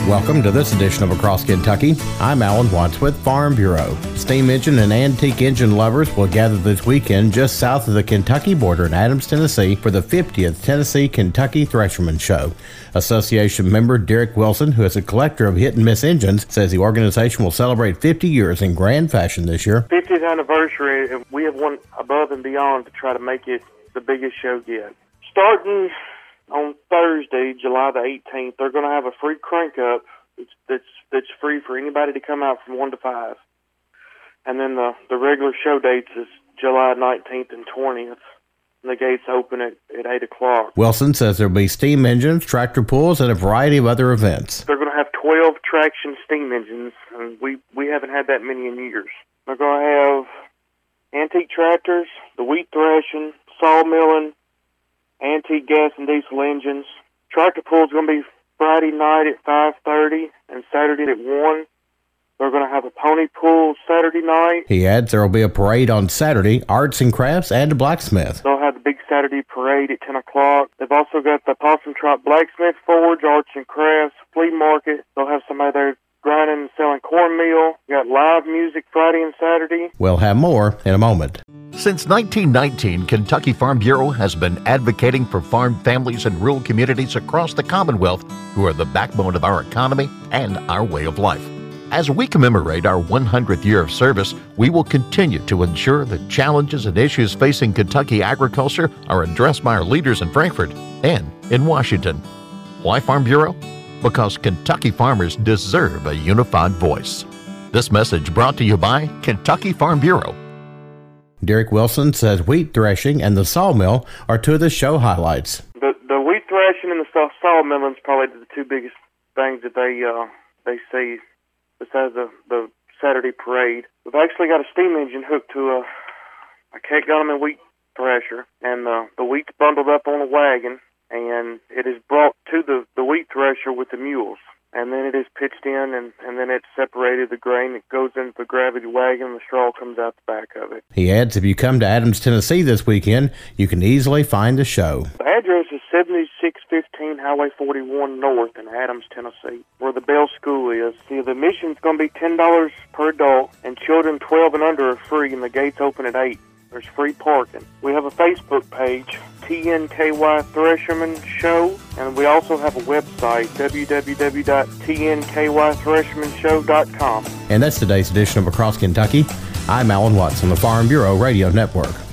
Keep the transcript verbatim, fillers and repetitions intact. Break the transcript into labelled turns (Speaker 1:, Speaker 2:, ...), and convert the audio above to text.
Speaker 1: Welcome to this edition of Across Kentucky. I'm Alan Watts with Farm Bureau. Steam engine and antique engine lovers will gather this weekend just south of the Kentucky border in Adams, Tennessee for the fiftieth Tennessee Kentucky Thresherman Show. Association member Derek Wilson, who is a collector of hit-and-miss engines, says the organization will celebrate fifty years in grand fashion this year.
Speaker 2: fiftieth anniversary, we have went above and beyond to try to make it the biggest show yet. Starting on Thursday, July the eighteenth, they're going to have a free crank up that's, that's that's free for anybody to come out from one to five. And then the, the regular show dates is July nineteenth and twentieth. And the gates open at, at eight o'clock.
Speaker 1: Wilson says there will be steam engines, tractor pulls, and a variety of other events.
Speaker 2: They're going to have twelve traction steam engines, and we, we haven't had that many in years. They're going to have antique tractors, the wheat threshing, sawmilling, antique gas and diesel engines. Tractor pull is going to be Friday night at five thirty and Saturday at one. They're going to have a pony pull Saturday night.
Speaker 1: He adds there will be a parade on Saturday, arts and crafts, and a blacksmith.
Speaker 2: They'll have the big Saturday parade at ten o'clock. They've also got the Possum Trot Blacksmith Forge, arts and crafts, flea market. They'll have somebody there grinding and selling cornmeal. You got live music Friday and Saturday.
Speaker 1: We'll have more in a moment.
Speaker 3: Since nineteen nineteen, Kentucky Farm Bureau has been advocating for farm families and rural communities across the Commonwealth who are the backbone of our economy and our way of life. As we commemorate our one hundredth year of service, we will continue to ensure the challenges and issues facing Kentucky agriculture are addressed by our leaders in Frankfort and in Washington. Why Farm Bureau? Because Kentucky farmers deserve a unified voice. This message brought to you by Kentucky Farm Bureau.
Speaker 1: Derek Wilson says wheat threshing and the sawmill are two of the show highlights.
Speaker 2: The the wheat threshing and the saw sawmilling is probably the two biggest things that they uh, they see besides the, the Saturday parade. We've actually got a steam engine hooked to a, a Kate Gunneman wheat thresher, and the, the wheat's bundled up on a wagon, and it is brought to the, the wheat thresher with the mules. And then it is pitched in, and, and then it's separated the grain. It goes into the gravity wagon, and the straw comes out the back of it.
Speaker 1: He adds if you come to Adams, Tennessee this weekend, you can easily find the show.
Speaker 2: The address is seventy-six fifteen Highway forty-one North in Adams, Tennessee, where the Bell School is. See, the admission's going to be ten dollars per adult, and children twelve and under are free, and the gates open at eight. There's free parking. We have a Facebook page, T N K Y Thresherman Show, and we also have a website, w w w dot t n k y thresherman show dot com.
Speaker 1: And that's today's edition of Across Kentucky. I'm Alan Watts on the Farm Bureau Radio Network.